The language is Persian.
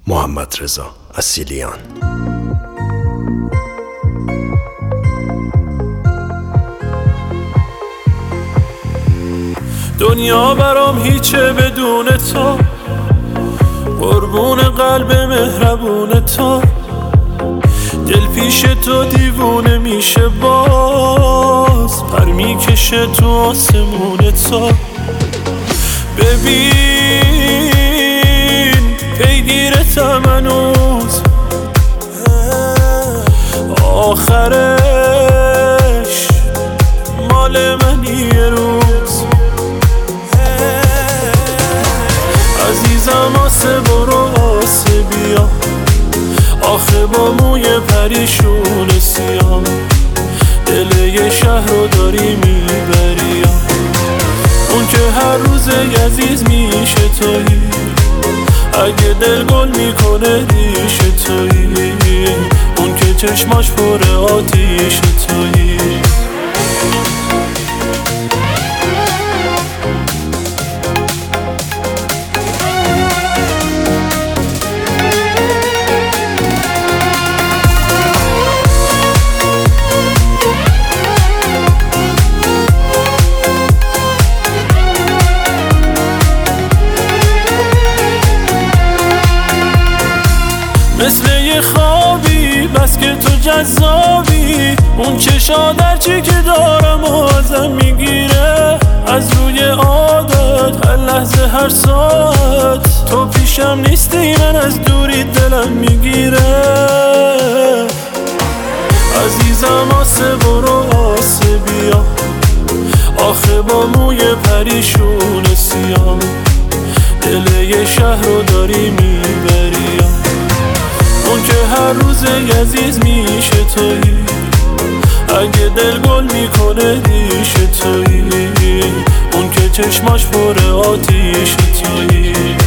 محمدرضا اصیلیان. دنیا برام هیچه بدون تو، قربون قلب مهربون تو. دل پیش تو دیوونه میشه، باز پر میکشه تو آسمون تو. ببین پیگیرتم هنوز، آخرش مال منی یه روز. عزیزم آسه برو آسه بیا، آخه با موی پریشون سیاه دل یه شهر رو داری میبری. اون که هر روز عزیز میشه تویی، اگه دل گل میکنه ریش تویی. اون که چشماش پر آتیش تویی. مثل یه خوابی بس که تو جذابی، اون چشا درچی که دارم و ازم میگیره. از روی عادت هر لحظه هر ساعت تو پیشم نیستی، من از دوری دلم میگیره. عزیزم آسه برو آسه بیا، آخه با موی پریشون سیاه دل یه شهر رو داری میبری. اون که هر روز عزیز میشه تویی، اگه دل گل میکنه ریش تویی. اون که چشماش پر آتیش تویی.